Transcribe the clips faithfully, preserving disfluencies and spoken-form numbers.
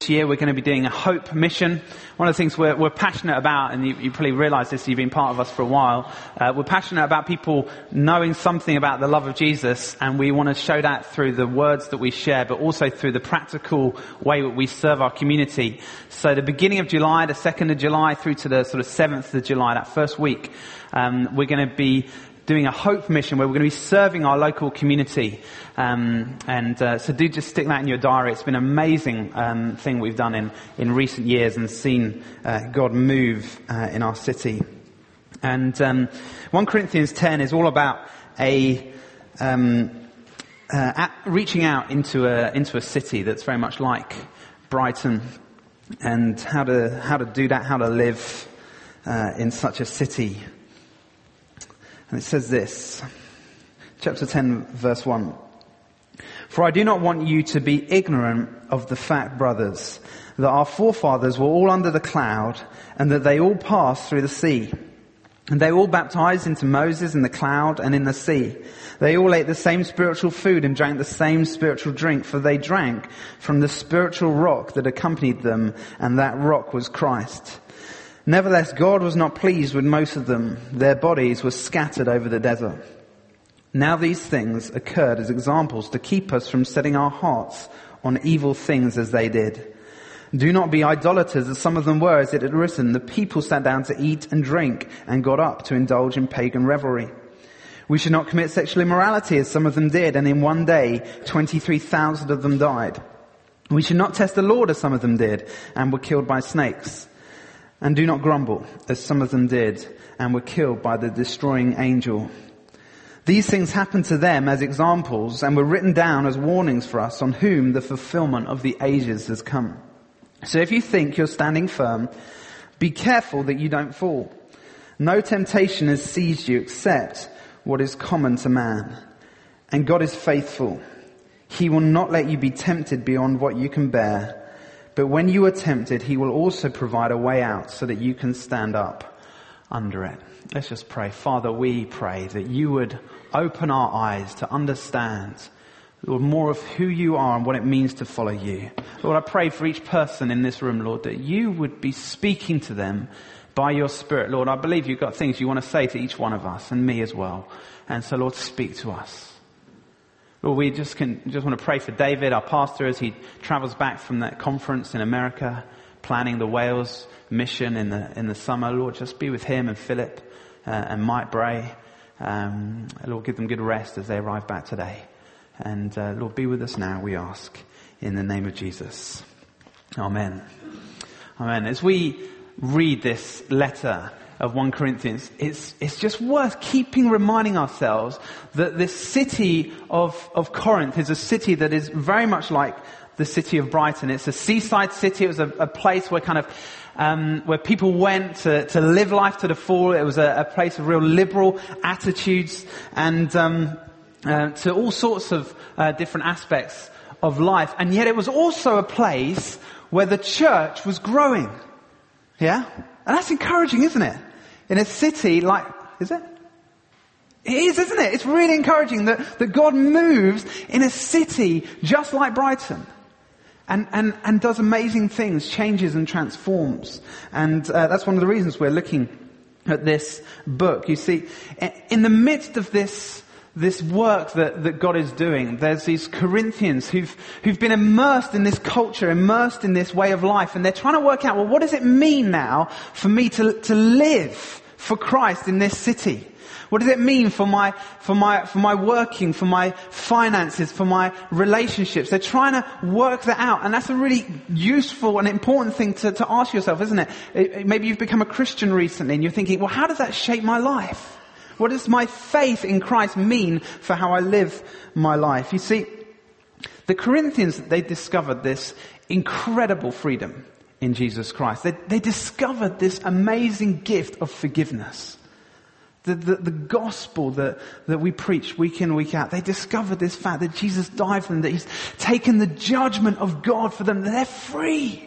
this year we're going to be doing a hope mission. One of the things we're, we're passionate about, and you, you probably realise this, you've been part of us for a while, uh, we're passionate about people knowing something about the love of Jesus, and we want to show that through the words that we share, but also through the practical way that we serve our community. So the beginning of July, the second of July, through to the sort of seventh of July, that first week, um, we're going to be doing a hope mission where we're going to be serving our local community. Um, and uh, so do just stick that in your diary. It's been an amazing um, thing we've done in, in recent years and seen uh, God move uh, in our city. And um, First Corinthians ten is all about a um, uh, at reaching out into a into a city that's very much like Brighton, and how to how to do that, how to live uh, in such a city. And it says this, chapter ten, verse one. For I do not want you to be ignorant of the fact, brothers, that our forefathers were all under the cloud, and that they all passed through the sea. And they all baptized into Moses in the cloud and in the sea. They all ate the same spiritual food and drank the same spiritual drink, for they drank from the spiritual rock that accompanied them, and that rock was Christ. Nevertheless, God was not pleased with most of them. Their bodies were scattered over the desert. Now these things occurred as examples to keep us from setting our hearts on evil things as they did. Do not be idolaters, as some of them were, as it had written. The people sat down to eat and drink and got up to indulge in pagan revelry. We should not commit sexual immorality, as some of them did, and in one day twenty-three thousand of them died. We should not test the Lord, as some of them did, and were killed by snakes. And do not grumble, as some of them did, and were killed by the destroying angel. These things happened to them as examples, and were written down as warnings for us, on whom the fulfillment of the ages has come. So if you think you're standing firm, be careful that you don't fall. No temptation has seized you except what is common to man. And God is faithful. He will not let you be tempted beyond what you can bear. But when you are tempted, he will also provide a way out so that you can stand up under it. Let's just pray. Father, we pray that you would open our eyes to understand, Lord, more of who you are and what it means to follow you. Lord, I pray for each person in this room, Lord, that you would be speaking to them by your Spirit. Lord, I believe you've got things you want to say to each one of us, and me as well. And so, Lord, speak to us. Lord, we just can just want to pray for David, our pastor, as he travels back from that conference in America, planning the Wales mission in the in the summer. Lord, just be with him and Philip uh, and Mike Bray. Um, Lord, give them good rest as they arrive back today. And uh, Lord, be with us now, we ask, in the name of Jesus. Amen. Amen. As we read this letter of First Corinthians, it's it's just worth keeping reminding ourselves that this city of of Corinth is a city that is very much like the city of Brighton. It's a seaside city. It was a, a place where kind of um, where people went to to live life to the full. It was a, a place of real liberal attitudes and um, uh, to all sorts of uh, different aspects of life. And yet, it was also a place where the church was growing. Yeah, and that's encouraging, isn't it? In a city like, is it? It is, isn't it? It's really encouraging that, that God moves in a city just like Brighton. And, and, and does amazing things, changes and transforms. And uh, that's one of the reasons we're looking at this book. You see, in the midst of this this work that, that God is doing, there's these Corinthians who've who've been immersed in this culture, immersed in this way of life, and they're trying to work out, well, what does it mean now for me to to live for Christ in this city? What does it mean for my for my for my working, for my finances, for my relationships? They're trying to work that out, and that's a really useful and important thing to, to ask yourself, isn't it? it? Maybe you've become a Christian recently, and you're thinking, well, how does that shape my life? What does my faith in Christ mean for how I live my life? You see, the Corinthians, they discovered this incredible freedom in Jesus Christ. They, they discovered this amazing gift of forgiveness. The, the, the gospel that, that we preach week in, week out, they discovered this fact that Jesus died for them, that he's taken the judgment of God for them, that they're free.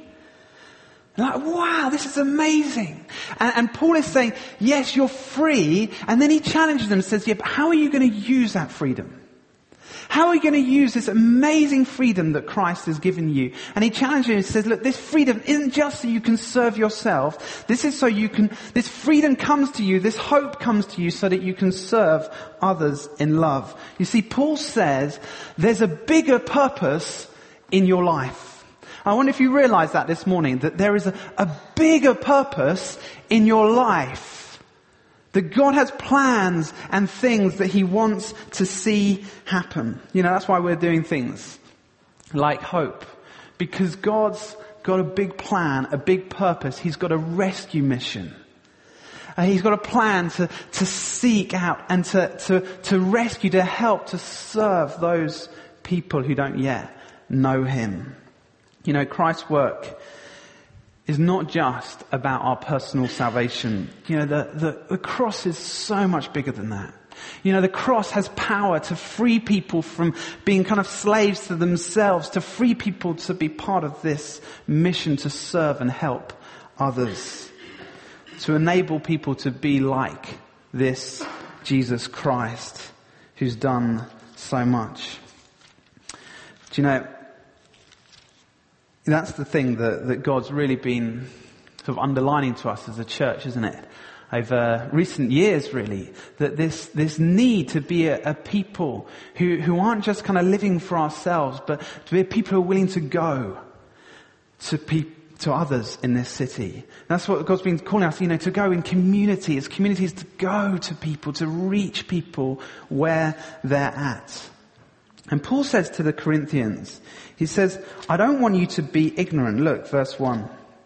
Like, wow, this is amazing. And, and Paul is saying, yes, you're free. And then he challenges them and says, yeah, but how are you going to use that freedom? How are you going to use this amazing freedom that Christ has given you? And he challenges you and says, look, this freedom isn't just so you can serve yourself. This is so you can, this freedom comes to you, this hope comes to you so that you can serve others in love. You see, Paul says there's a bigger purpose in your life. I wonder if you realize that this morning, that there is a, a bigger purpose in your life. That God has plans and things that he wants to see happen. You know, that's why we're doing things like Hope. Because God's got a big plan, a big purpose. He's got a rescue mission. Uh, he's got a plan to, to seek out and to, to, to rescue, to help, to serve those people who don't yet know him. You know, Christ's work is not just about our personal salvation. You know, the, the, the cross is so much bigger than that. You know, the cross has power to free people from being kind of slaves to themselves, to free people to be part of this mission to serve and help others, to enable people to be like this Jesus Christ who's done so much. Do you know, that's the thing that, that God's really been sort of underlining to us as a church, isn't it? Over recent years, really, that this, this need to be a, a people who, who aren't just kind of living for ourselves, but to be a people who are willing to go to people, to others in this city. That's what God's been calling us, you know, to go in community, as communities, to go to people, to reach people where they're at. And Paul says to the Corinthians, he says, I don't want you to be ignorant. Look, verse one.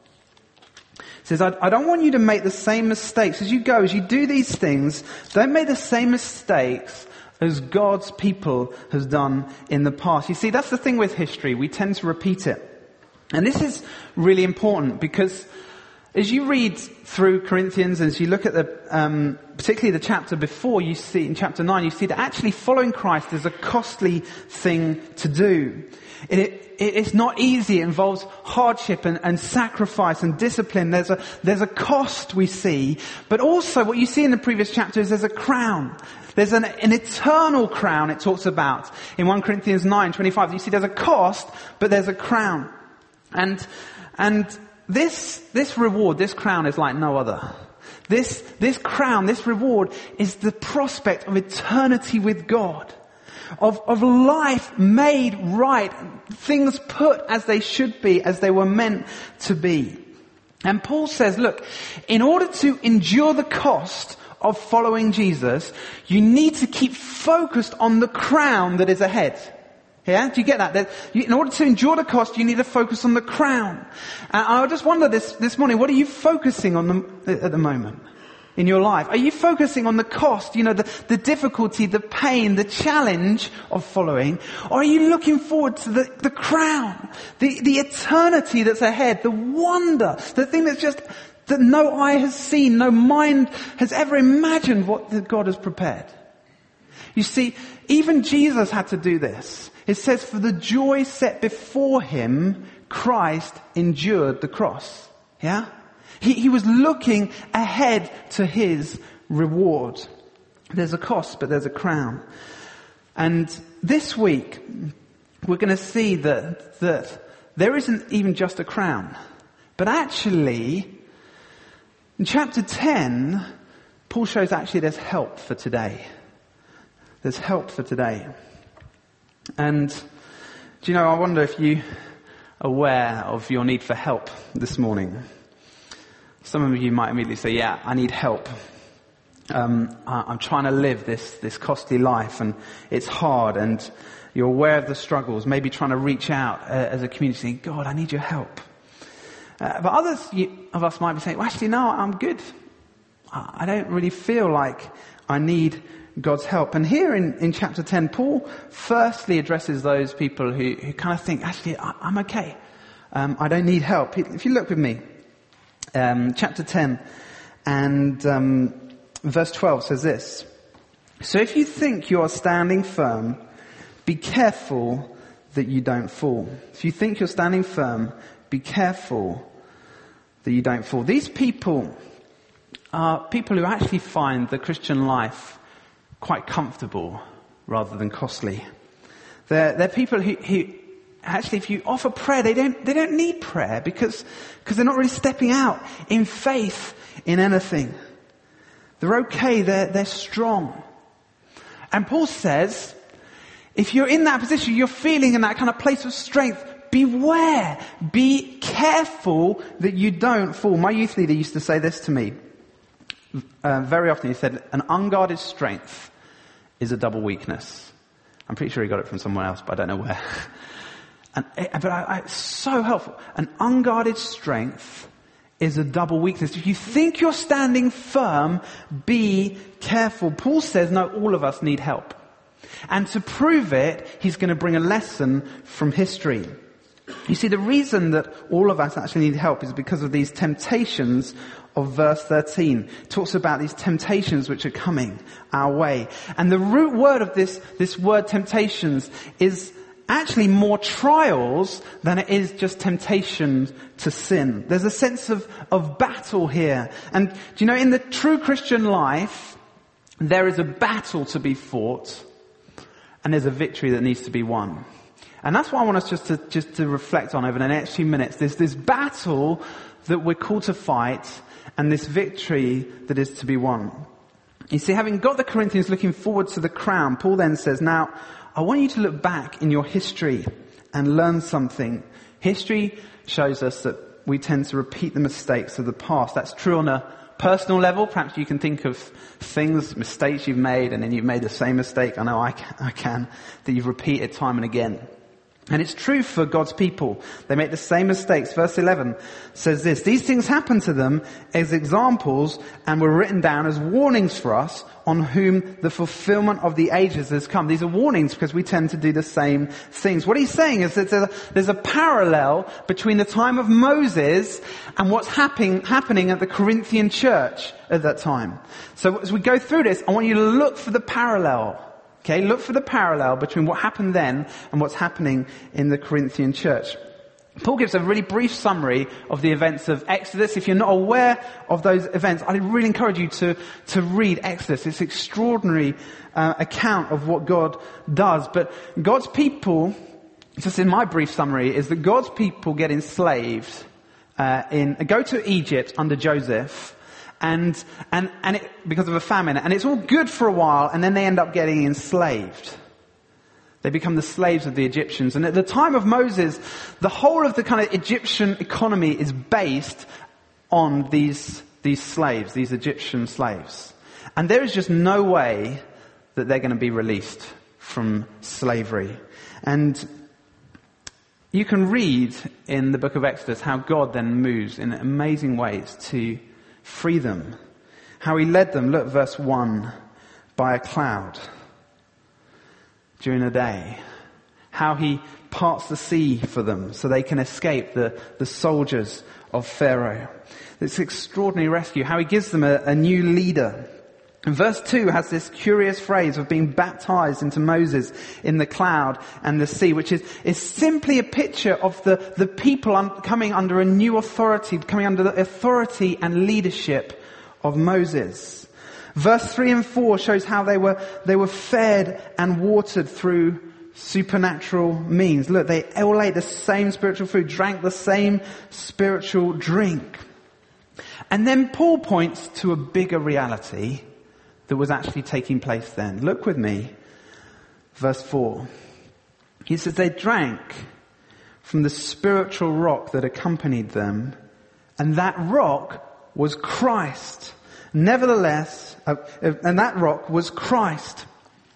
He says, I, I don't want you to make the same mistakes as you go, as you do these things. Don't make the same mistakes as God's people has done in the past. You see, that's the thing with history. We tend to repeat it. And this is really important because as you read through Corinthians, as you look at the, um, particularly the chapter before, you see in chapter nine, you see that actually following Christ is a costly thing to do. It, it, it's not easy. It involves hardship and, and sacrifice and discipline. There's a, there's a cost we see, but also what you see in the previous chapter is there's a crown. There's an, an eternal crown it talks about in First Corinthians nine twenty-five. You see there's a cost, but there's a crown. And, and this, this reward, this crown is like no other. This, this crown, this reward is the prospect of eternity with God. Of, of life made right. Things put as they should be, as they were meant to be. And Paul says, look, in order to endure the cost of following Jesus, you need to keep focused on the crown that is ahead. Yeah, do you get that? that you, in order to endure the cost, you need to focus on the crown. And I just wonder this this morning, what are you focusing on the, at the moment in your life? Are you focusing on the cost, you know, the, the difficulty, the pain, the challenge of following? Or are you looking forward to the, the crown, the, the eternity that's ahead, the wonder, the thing that's just, that no eye has seen, no mind has ever imagined what God has prepared? You see, even Jesus had to do this. It says, for the joy set before him, Christ endured the cross. Yeah? He, he was looking ahead to his reward. There's a cost, but there's a crown. And this week, we're going to see that, that there isn't even just a crown. But actually, in chapter ten, Paul shows actually there's help for today. There's help for today. And, do you know, I wonder if you are aware of your need for help this morning. Some of you might immediately say, yeah, I need help. Um, I'm trying to live this, this costly life and it's hard, and you're aware of the struggles, maybe trying to reach out uh, as a community saying, God, I need your help. Uh, but others you, of us might be saying, well, actually, no, I'm good. I don't really feel like I need God's help. And here in, in chapter ten, Paul firstly addresses those people who, who kind of think, actually, I, I'm okay. Um, I don't need help. If you look with me, um, chapter ten and um, verse twelve says this. So if you think you are standing firm, be careful that you don't fall. If you think you're standing firm, be careful that you don't fall. These people are people who actually find the Christian life quite comfortable rather than costly. They're, they're people who, who actually, if you offer prayer, they don't, they don't need prayer because, because they're not really stepping out in faith in anything. They're okay. They're, they're strong. And Paul says, if you're in that position, you're feeling in that kind of place of strength, beware. Be careful that you don't fall. My youth leader used to say this to me uh, very often. He said, an unguarded strength is a double weakness. I'm pretty sure he got it from someone else, but I don't know where. And, but I, I, it's so helpful. An unguarded strength is a double weakness. If you think you're standing firm, be careful. Paul says, no, all of us need help. And to prove it, he's going to bring a lesson from history. You see, the reason that all of us actually need help is because of these temptations of verse thirteen. It talks about these temptations which are coming our way. And the root word of this, this word temptations is actually more trials than it is just temptation to sin. There's a sense of, of battle here. And do you know, in the true Christian life, there is a battle to be fought and there's a victory that needs to be won. And that's what I want us just to, just to reflect on over the next few minutes. There's this battle that we're called to fight and this victory that is to be won. You see, having got the Corinthians looking forward to the crown, Paul then says, now, I want you to look back in your history and learn something. History shows us that we tend to repeat the mistakes of the past. That's true on a personal level. Perhaps you can think of things, mistakes you've made, and then you've made the same mistake. I know I can, I can that you've repeated time and again. And it's true for God's people. They make the same mistakes. Verse eleven says this, these things happened to them as examples and were written down as warnings for us on whom the fulfillment of the ages has come. These are warnings because we tend to do the same things. What he's saying is that there's a, there's a parallel between the time of Moses and what's happening, happening at the Corinthian church at that time. So as we go through this, I want you to look for the parallel. Okay, look for the parallel between what happened then and what's happening in the Corinthian church. Paul gives a really brief summary of the events of Exodus. If you're not aware of those events, I really encourage you to, to read Exodus. It's an extraordinary uh, account of what God does. But God's people, just in my brief summary, is that God's people get enslaved, uh, in, go to Egypt under Joseph, And, and, and it, because of a famine. And it's all good for a while, and then they end up getting enslaved. They become the slaves of the Egyptians. And at the time of Moses, the whole of the kind of Egyptian economy is based on these, these slaves, these Egyptian slaves. And there is just no way that they're going to be released from slavery. And you can read in the book of Exodus how God then moves in amazing ways to free them. How he led them, look, verse one, by a cloud during the day. How he parts the sea for them so they can escape the, the soldiers of Pharaoh. This extraordinary rescue. How he gives them a, a new leader. And verse two has this curious phrase of being baptized into Moses in the cloud and the sea, which is, is simply a picture of the, the people un- coming under a new authority, coming under the authority and leadership of Moses. Verse three and four shows how they were, they were fed and watered through supernatural means. Look, they all ate the same spiritual food, drank the same spiritual drink. And then Paul points to a bigger reality that was actually taking place then. Look with me, verse four. He says they drank from the spiritual rock that accompanied them, and that rock was Christ. Nevertheless, uh, and that rock was Christ.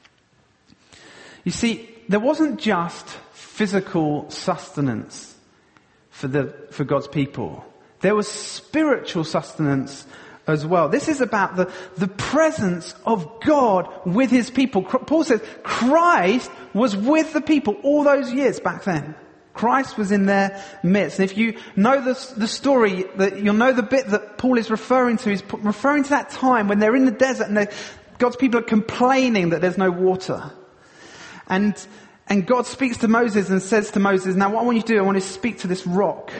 You see, there wasn't just physical sustenance for the for God's people. There was spiritual sustenance as well. This is about the, the presence of God with his people. Paul says Christ was with the people all those years back then. Christ was in their midst. And if you know the, the story, that you'll know the bit that Paul is referring to. He's referring to that time when they're in the desert and God's people are complaining that there's no water. And, and God speaks to Moses and says to Moses, now what I want you to do, I want you to speak to this rock.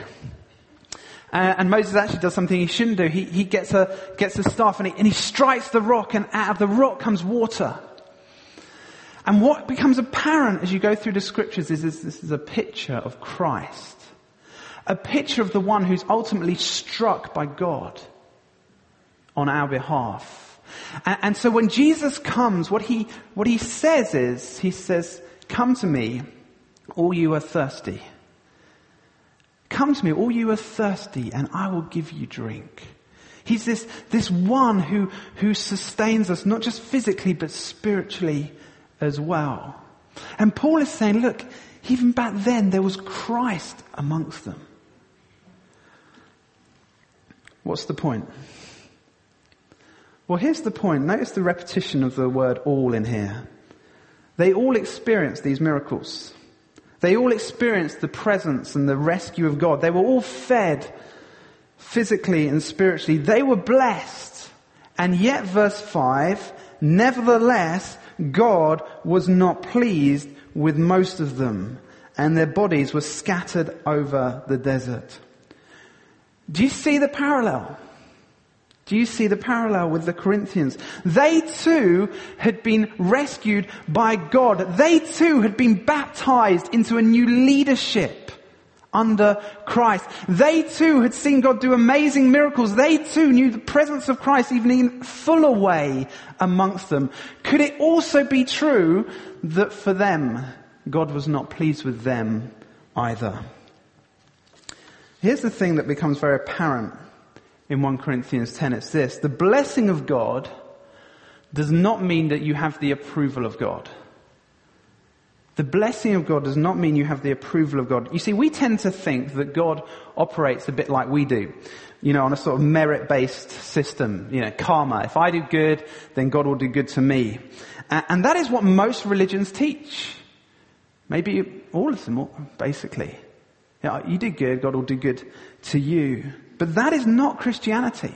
Uh, and Moses actually does something he shouldn't do. He, he gets a, gets a staff and he, and he strikes the rock, and out of the rock comes water. And what becomes apparent as you go through the scriptures is this, this is a picture of Christ. A picture of the one who's ultimately struck by God on our behalf. And, and so when Jesus comes, what he, what he says is, he says, come to me, all you are thirsty. Come to me, all you are thirsty, and I will give you drink. He's this, this one who, who sustains us, not just physically, but spiritually as well. And Paul is saying, look, even back then there was Christ amongst them. What's the point? Well, here's the point. Notice the repetition of the word all in here. They all experienced these miracles. They all experienced the presence and the rescue of God. They were all fed physically and spiritually. They were blessed. And yet, verse five, nevertheless, God was not pleased with most of them, and their bodies were scattered over the desert. Do you see the parallel? Do you see the parallel with the Corinthians? They too had been rescued by God. They too had been baptized into a new leadership under Christ. They too had seen God do amazing miracles. They too knew the presence of Christ even in fuller way amongst them. Could it also be true that for them, God was not pleased with them either? Here's the thing that becomes very apparent in First Corinthians ten. It's this: the blessing of God does not mean that you have the approval of God. The blessing of God does not mean you have the approval of God. You see, we tend to think that God operates a bit like we do. You know, on a sort of merit-based system. You know, karma. If I do good, then God will do good to me. And that is what most religions teach. Maybe all of them, basically. You know, you do good, God will do good to you. But that is not Christianity.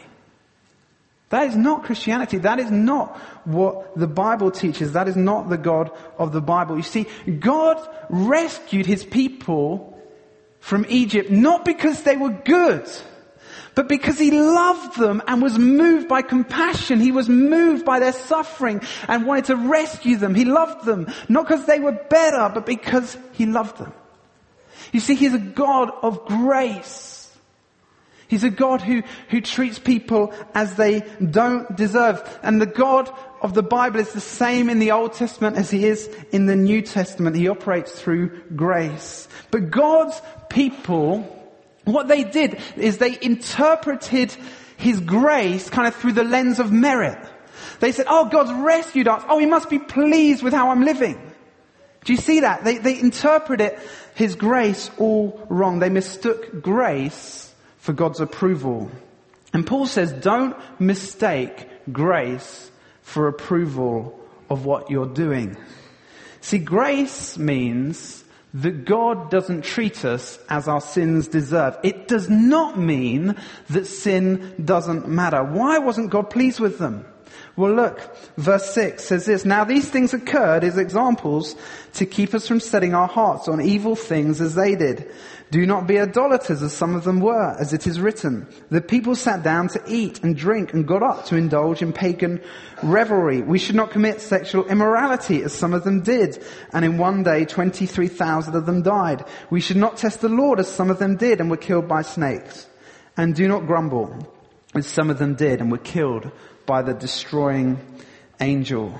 That is not Christianity. That is not what the Bible teaches. That is not the God of the Bible. You see, God rescued his people from Egypt not because they were good, but because he loved them and was moved by compassion. He was moved by their suffering and wanted to rescue them. He loved them not because they were better, but because he loved them. You see, he's a God of grace. He's a God who, who treats people as they don't deserve. And the God of the Bible is the same in the Old Testament as he is in the New Testament. He operates through grace. But God's people, what they did is they interpreted his grace kind of through the lens of merit. They said, oh, God's rescued us. Oh, he must be pleased with how I'm living. Do you see that? They, they interpreted his grace all wrong. They mistook grace for God's approval. And Paul says, don't mistake grace for approval of what you're doing. See, grace means that God doesn't treat us as our sins deserve. It does not mean that sin doesn't matter. Why wasn't God pleased with them? Well, look, verse six says this: now these things occurred as examples to keep us from setting our hearts on evil things as they did. Do not be idolaters as some of them were, as it is written. The people sat down to eat and drink and got up to indulge in pagan revelry. We should not commit sexual immorality as some of them did, and in one day twenty-three thousand of them died. We should not test the Lord as some of them did and were killed by snakes. And do not grumble as some of them did and were killed by the destroying angel.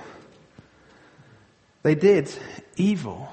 They did evil.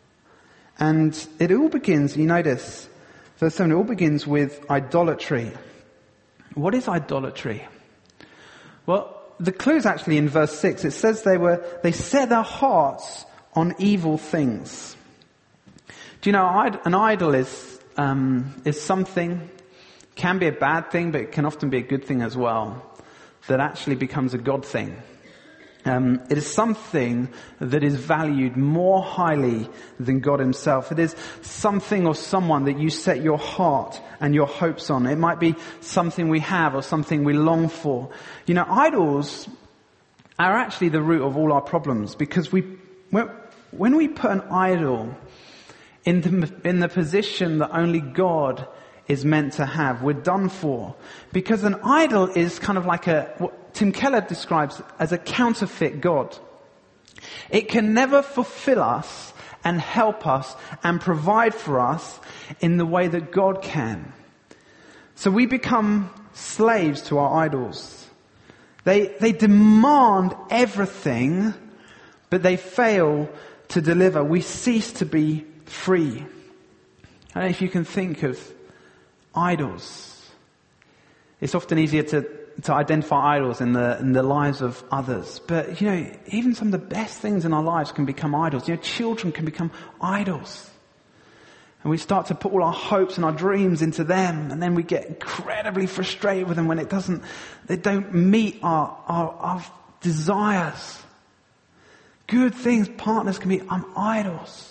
And it all begins, you notice, verse seven, it all begins with idolatry. What is idolatry? Well, the clue is actually in verse six. It says they were, they set their hearts on evil things. Do you know, an idol is, um, is something, can be a bad thing, but it can often be a good thing as well, that actually becomes a God thing. Um, it is something that is valued more highly than God himself. It is something or someone that you set your heart and your hopes on. It might be something we have or something we long for. You know, idols are actually the root of all our problems, because we, when we put an idol in the, in the position that only God is meant to have, we're done for. Because an idol is kind of like a, what Tim Keller describes as a counterfeit God. It can never fulfill us and help us and provide for us in the way that God can. So we become slaves to our idols. They, they demand everything, but they fail to deliver. We cease to be free. I don't know if you can think of idols. It's often easier to, to identify idols in the, in the lives of others. But, you know, even some of the best things in our lives can become idols. You know, children can become idols. And we start to put all our hopes and our dreams into them. And then we get incredibly frustrated with them when it doesn't, they don't meet our, our, our desires. Good things, partners can be um, idols.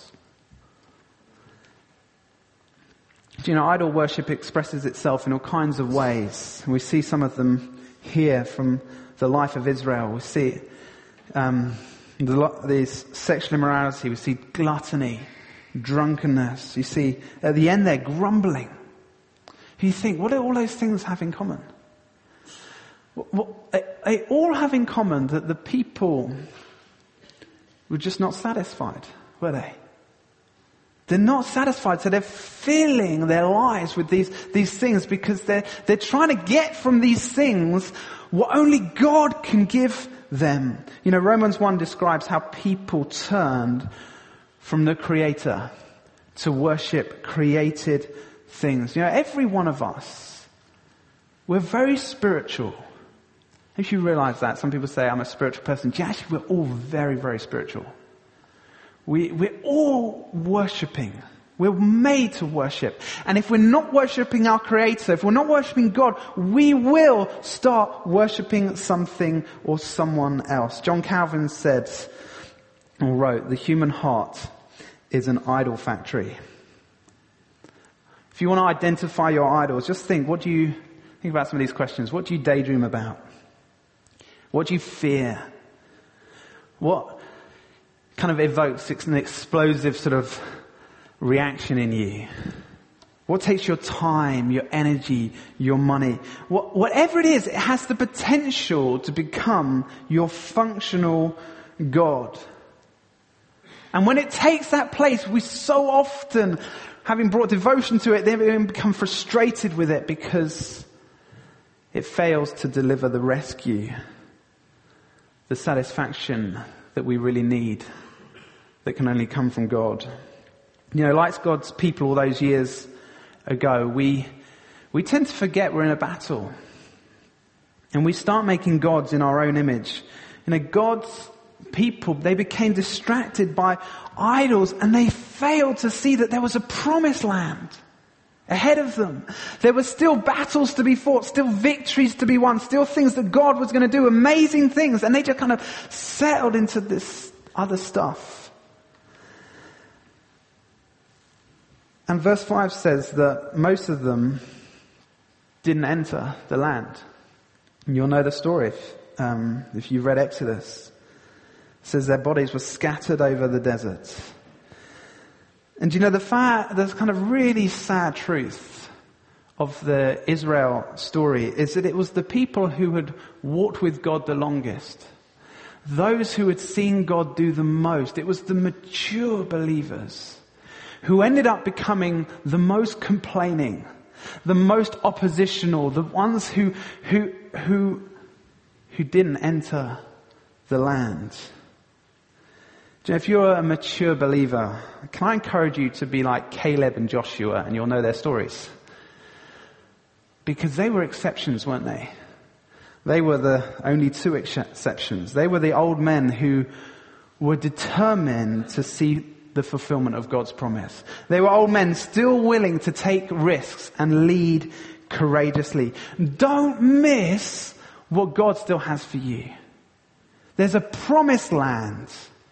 Do you know, idol worship expresses itself in all kinds of ways. We see some of them here from the life of Israel. We see um, the, these sexual immorality. We see gluttony, drunkenness. You see, at the end they're grumbling. You think, what do all those things have in common? What, what, they, they all have in common that the people were just not satisfied, were they? They're not satisfied, so they're filling their lives with these, these things because they're, they're trying to get from these things what only God can give them. You know, Romans one describes how people turned from the Creator to worship created things. You know, every one of us, we're very spiritual. If you realize that, some people say, I'm a spiritual person. Yeah, actually, we're all very, very spiritual. We, we're all worshipping. We're made to worship. And if we're not worshipping our Creator, if we're not worshipping God, we will start worshipping something or someone else. John Calvin said, or wrote, the human heart is an idol factory. If you want to identify your idols, just think, what do you, think about some of these questions. What do you daydream about? What do you fear? What kind of evokes an explosive sort of reaction in you? What takes your time, your energy, your money? What, whatever it is, it has the potential to become your functional God. And when it takes that place, we so often, having brought devotion to it, then become frustrated with it because it fails to deliver the rescue, the satisfaction that we really need, that can only come from God. You know, like God's people all those years ago, we we tend to forget we're in a battle. And we start making gods in our own image. You know, God's people, they became distracted by idols and they failed to see that there was a promised land ahead of them. There were still battles to be fought, still victories to be won, still things that God was going to do, amazing things. And they just kind of settled into this other stuff. And verse five says that most of them didn't enter the land. And you'll know the story if, um, if you've read Exodus. It says their bodies were scattered over the desert. And you know, the fa- the kind of really sad truth of the Israel story is that it was the people who had walked with God the longest. Those who had seen God do the most. It was the mature believers who ended up becoming the most complaining, the most oppositional, the ones who, who, who, who didn't enter the land. Do you know, if you're a mature believer, can I encourage you to be like Caleb and Joshua, and you'll know their stories? Because they were exceptions, weren't they? They were the only two exceptions. They were the old men who were determined to see the fulfillment of God's promise. They were old men still willing to take risks and lead courageously. Don't miss what God still has for you. There's a promised land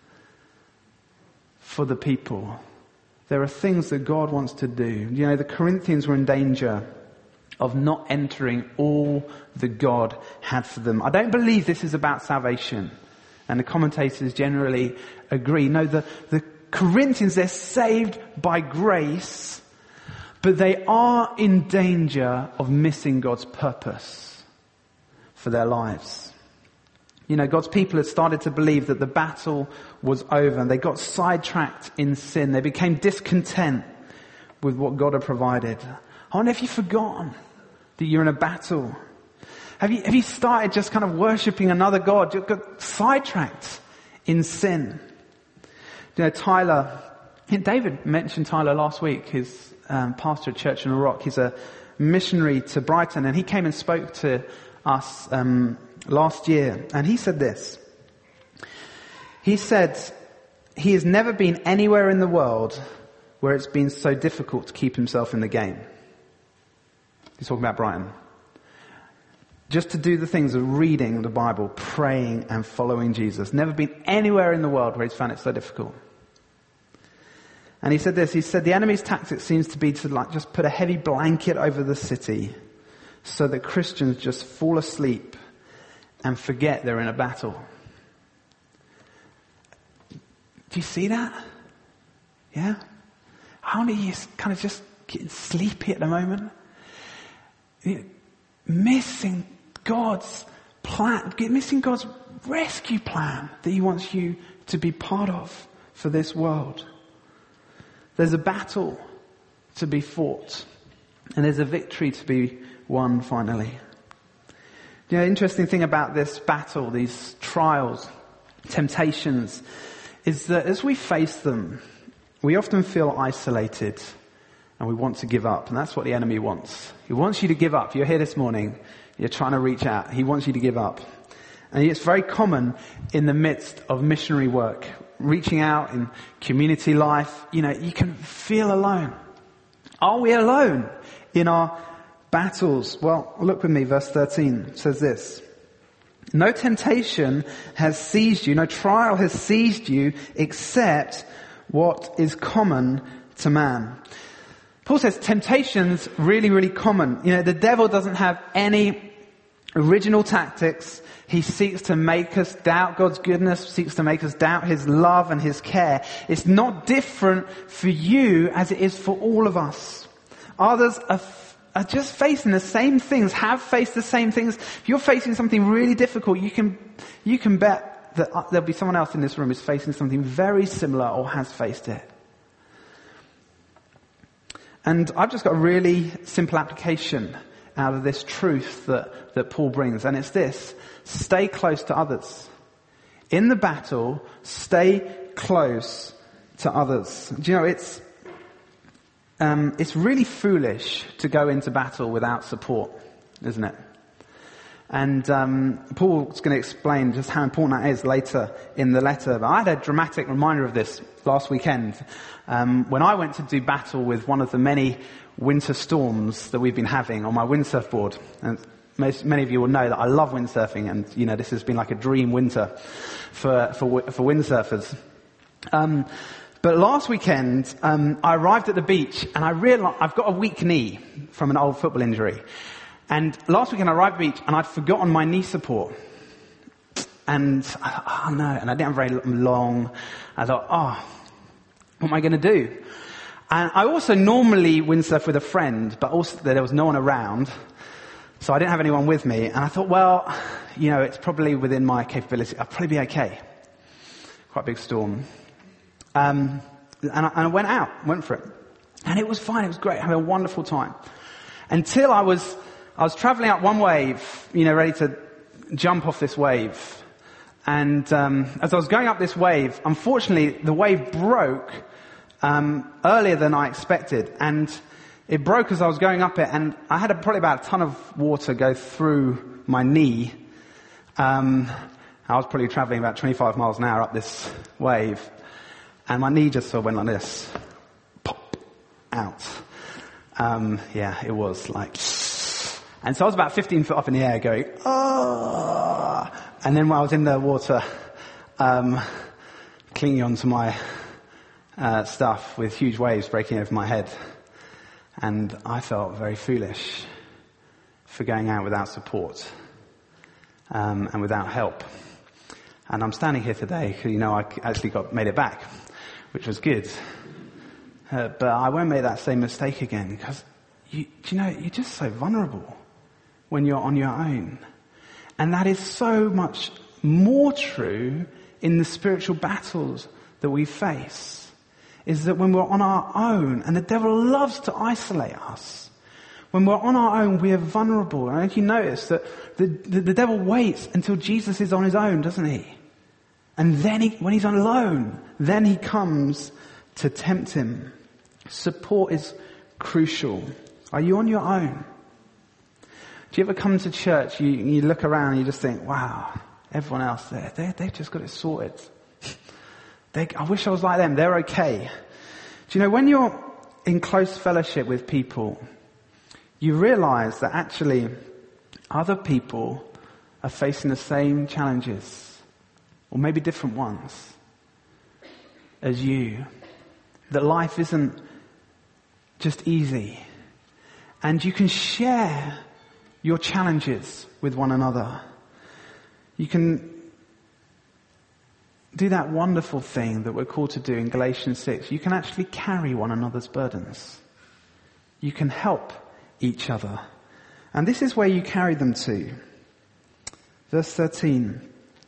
for the people. There are things that God wants to do. You know, the Corinthians were in danger of not entering all that God had for them. I don't believe this is about salvation. And the commentators generally agree. No, the, the Corinthians, they're saved by grace, but they are in danger of missing God's purpose for their lives. You know, God's people had started to believe that the battle was over, and they got sidetracked in sin. They became discontent with what God had provided. I wonder if you've forgotten that you're in a battle. Have you, have you started just kind of worshipping another God? You got sidetracked in sin. You know, Tyler, David mentioned Tyler last week, his um, pastor at Church on a Rock. He's a missionary to Brighton, and he came and spoke to us um, last year, and he said this. He said he has never been anywhere in the world where it's been so difficult to keep himself in the game. He's talking about Brighton. Just to do the things of reading the Bible, praying and following Jesus. Never been anywhere in the world where he's found it so difficult. And he said this, he said the enemy's tactic seems to be to like just put a heavy blanket over the city so that Christians just fall asleep and forget they're in a battle. Do you see that? Yeah? How many of you kind of just getting sleepy at the moment? You're missing God's plan, missing God's rescue plan that he wants you to be part of for this world. There's a battle to be fought, and there's a victory to be won finally. You know, the interesting thing about this battle, these trials, temptations, is that as we face them, we often feel isolated and we want to give up. And that's what the enemy wants. He wants you to give up. You're here this morning. You're trying to reach out. He wants you to give up. And it's very common in the midst of missionary work, reaching out in community life. You know, you can feel alone. Are we alone in our battles? Well, look with me. Verse thirteen says this. No temptation has seized you. No trial has seized you except what is common to man. Paul says temptation's really, really common. You know, the devil doesn't have any original tactics. He seeks to make us doubt God's goodness, seeks to make us doubt his love and his care. It's not different for you as it is for all of us. Others are, are just facing the same things, have faced the same things. If you're facing something really difficult, you can, you can bet that there'll be someone else in this room who's facing something very similar or has faced it. And I've just got a really simple application out of this truth that, that Paul brings. And it's this. Stay close to others. In the battle, stay close to others. Do you know, it's, um, it's really foolish to go into battle without support, isn't it? And um, Paul's going to explain just how important that is later in the letter. But I had a dramatic reminder of this last weekend um, when I went to do battle with one of the many winter storms that we've been having on my windsurf board. And most, many of you will know that I love windsurfing, and you know this has been like a dream winter for for, for windsurfers. Um, but last weekend um, I arrived at the beach and I realized I've got a weak knee from an old football injury. And last weekend I arrived at the beach and I'd forgotten my knee support. And, oh no, and I didn't have very long. I thought, oh, what am I going to do? And I also normally windsurf with a friend, but also there was no one around. So I didn't have anyone with me. And I thought, well, you know, it's probably within my capability. I'll probably be okay. Quite a big storm. Um, and, I, and I went out, went for it. And it was fine. It was great. I had a wonderful time. Until I was... I was travelling up one wave, you know, ready to jump off this wave. And um, as I was going up this wave, unfortunately, the wave broke um, earlier than I expected. And it broke as I was going up it, and I had a, probably about a ton of water go through my knee. Um, I was probably travelling about twenty-five miles an hour up this wave. And my knee just sort of went like this. Pop. Out. Um, yeah, it was like... And so I was about fifteen foot up in the air going, oh, and then when I was in the water, um, clinging onto my uh, stuff with huge waves breaking over my head. And I felt very foolish for going out without support um, and without help. And I'm standing here today because, you know, I actually got made it back, which was good. Uh, but I won't make that same mistake again because, you, you know, you're just so vulnerable when you're on your own. And that is so much more true in the spiritual battles that we face is that when we're on our own, and the devil loves to isolate us, when we're on our own, we are vulnerable. And if you notice that the, the, the devil waits until Jesus is on his own, doesn't he? And then he, when he's alone, then he comes to tempt him. Support is crucial. Are you on your own? Do you ever come to church, you, you look around and you just think, wow, everyone else there, they, they've just got it sorted. They, I wish I was like them. They're okay. Do you know, when you're in close fellowship with people, you realize that actually other people are facing the same challenges, or maybe different ones, as you. That life isn't just easy. And you can share your challenges with one another. You can do that wonderful thing that we're called to do in Galatians six. You can actually carry one another's burdens. You can help each other. And this is where you carry them to. Verse thirteen.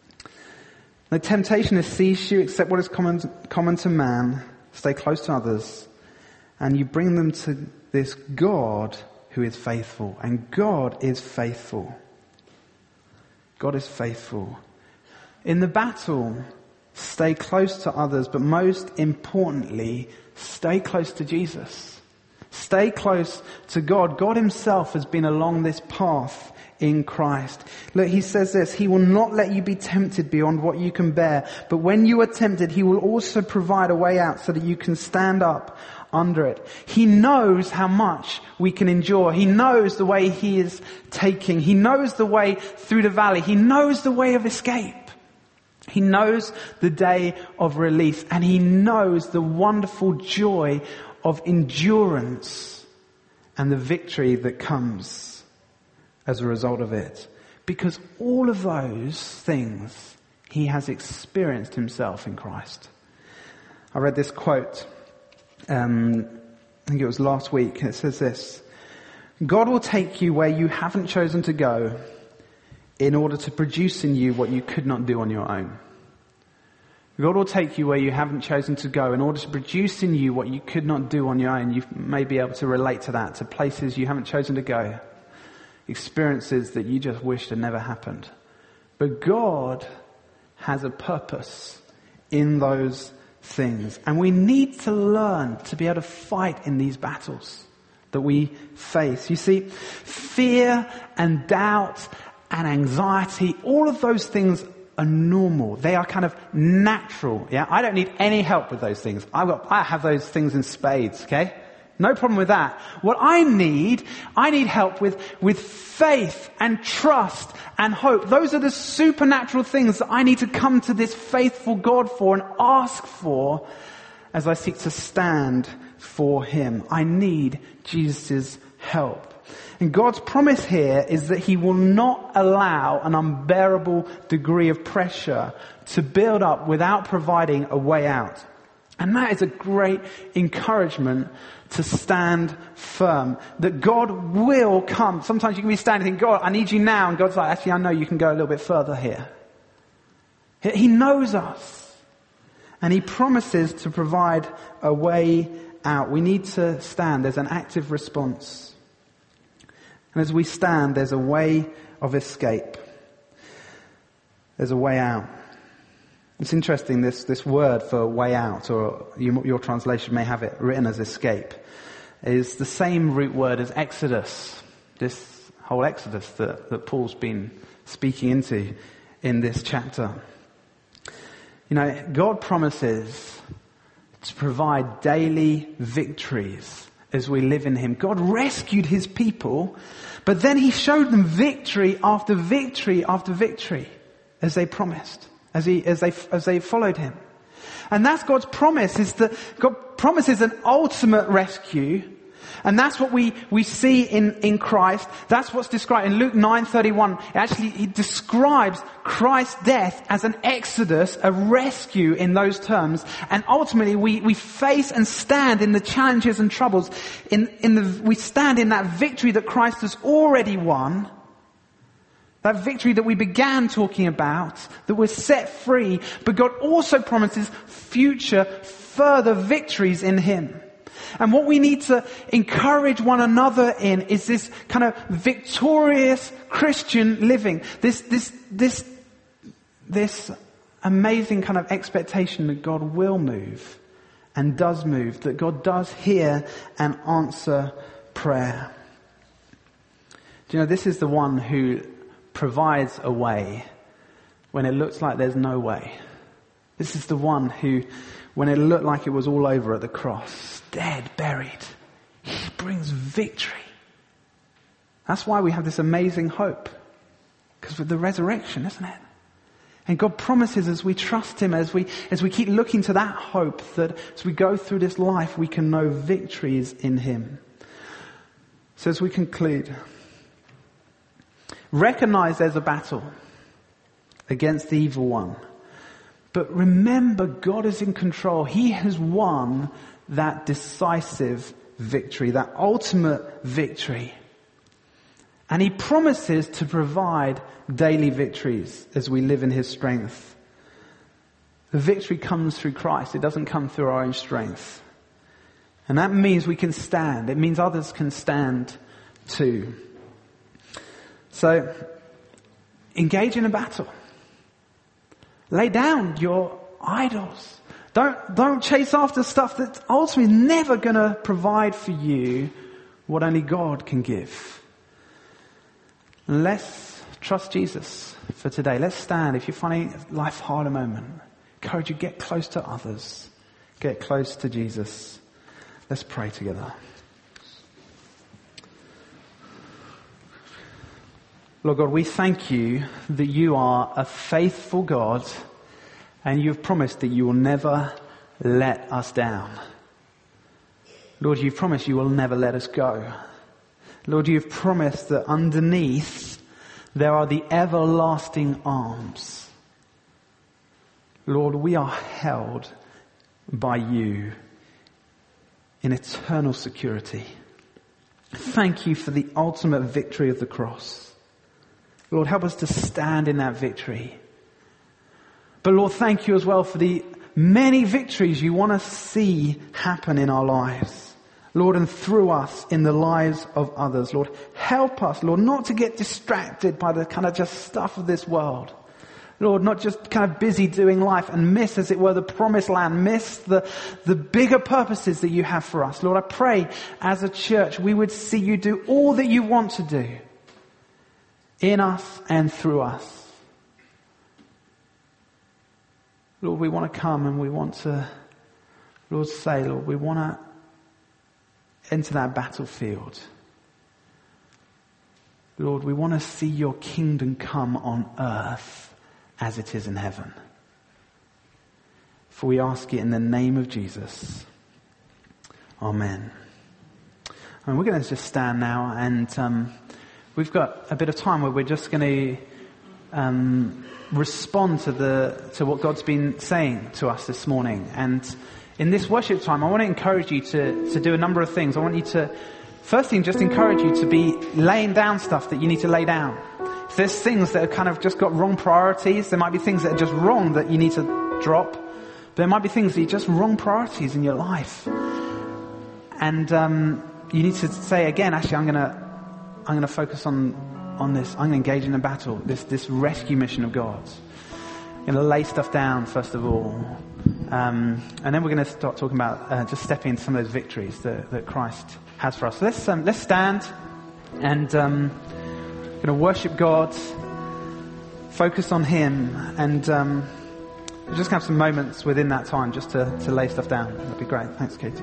No temptation has seized you except what is common, common to man. Stay close to others. And you bring them to this God who is faithful. And God is faithful. God is faithful. In the battle, stay close to others, but most importantly, stay close to Jesus. Stay close to God. God himself has been along this path in Christ. Look, he says this, he will not let you be tempted beyond what you can bear, but when you are tempted, he will also provide a way out so that you can stand up under it. He knows how much we can endure. He knows the way he is taking. He knows the way through the valley. He knows the way of escape. He knows the day of release, and he knows the wonderful joy of endurance and the victory that comes as a result of it. Because all of those things he has experienced himself in Christ. I read this quote, um, I think it was last week. It says this: God will take you where you haven't chosen to go in order to produce in you what you could not do on your own. God will take you where you haven't chosen to go in order to produce in you what you could not do on your own. You may be able to relate to that, to places you haven't chosen to go. Experiences that you just wished had never happened. But God has a purpose in those things. And we need to learn to be able to fight in these battles that we face. You see, fear and doubt and anxiety, all of those things are normal. They are kind of natural. Yeah, I don't need any help with those things. I've got, I have those things in spades. Okay, no problem with that. What I need, I need help with with faith and trust and hope. Those are the supernatural things that I need to come to this faithful God for and ask for as I seek to stand for Him. I need Jesus' help. And God's promise here is that He will not allow an unbearable degree of pressure to build up without providing a way out. And that is a great encouragement to stand firm. That God will come. Sometimes you can be standing and think, God, I need you now. And God's like, actually, I know you can go a little bit further here. He knows us. And He promises to provide a way out. We need to stand. There's an active response. And as we stand, there's a way of escape. There's a way out. It's interesting, this, this word for way out, or you, your translation may have it written as escape, is the same root word as Exodus. This whole Exodus that, that Paul's been speaking into in this chapter. You know, God promises to provide daily victories as we live in Him. God rescued His people, but then He showed them victory after victory after victory as they promised, as he, as they, as they followed Him. And that's God's promise, is that God promises an ultimate rescue. And that's what we, we see in, in Christ. That's what's described in Luke nine thirty-one. Actually, He describes Christ's death as an exodus, a rescue in those terms. And ultimately, we, we face and stand in the challenges and troubles. In, in the, we stand in that victory that Christ has already won. That victory that we began talking about, that we're set free, but God also promises future, further victories in Him. And what we need to encourage one another in is this kind of victorious Christian living. This, this, this, this amazing kind of expectation that God will move and does move, that God does hear and answer prayer. Do you know, this is the one who provides a way when it looks like there's no way. This is the one who, when it looked like it was all over at the cross, dead, buried, He brings victory. That's why we have this amazing hope. Because of the resurrection, isn't it? And God promises as we trust Him, as we, as we keep looking to that hope, that as we go through this life, we can know victories in Him. So as we conclude, recognize there's a battle against the evil one. But remember, God is in control. He has won that decisive victory, that ultimate victory. And He promises to provide daily victories as we live in His strength. The victory comes through Christ. It doesn't come through our own strength. And that means we can stand. It means others can stand too. So, engage in a battle. Lay down your idols. Don't, don't chase after stuff that's ultimately never going to provide for you what only God can give. Let's trust Jesus for today. Let's stand. If you're finding life hard a moment, encourage you, get close to others. Get close to Jesus. Let's pray together. Lord God, we thank You that You are a faithful God and You've promised that You will never let us down. Lord, You've promised You will never let us go. Lord, You've promised that underneath there are the everlasting arms. Lord, we are held by You in eternal security. Thank You for the ultimate victory of the cross. Lord, help us to stand in that victory. But Lord, thank You as well for the many victories You want to see happen in our lives. Lord, and through us in the lives of others. Lord, help us, Lord, not to get distracted by the kind of just stuff of this world. Lord, not just kind of busy doing life and miss, as it were, the promised land, miss the, the bigger purposes that You have for us. Lord, I pray as a church we would see You do all that You want to do in us and through us. Lord, we want to come and we want to, Lord, say, Lord, we want to enter that battlefield. Lord, we want to see Your kingdom come on earth as it is in heaven. For we ask it in the name of Jesus. Amen. And we're going to just stand now, and um, we've got a bit of time where we're just going to um, respond to the to what God's been saying to us this morning. And in this worship time, I want to encourage you to, to do a number of things. I want you to, first thing, just encourage you to be laying down stuff that you need to lay down. If there's things that have kind of just got wrong priorities, there might be things that are just wrong that you need to drop. There might be things that are just wrong priorities in your life. And um, you need to say again, actually, I'm going to I'm going to focus on, on this. I'm going to engage in a battle, this, this rescue mission of God. I'm going to lay stuff down, first of all. Um, and then we're going to start talking about uh, just stepping into some of those victories that, that Christ has for us. So let's, um, let's stand and um, we're going to worship God, focus on Him, and um, we're just going to have some moments within that time just to, to lay stuff down. That'd be great. Thanks, Katie.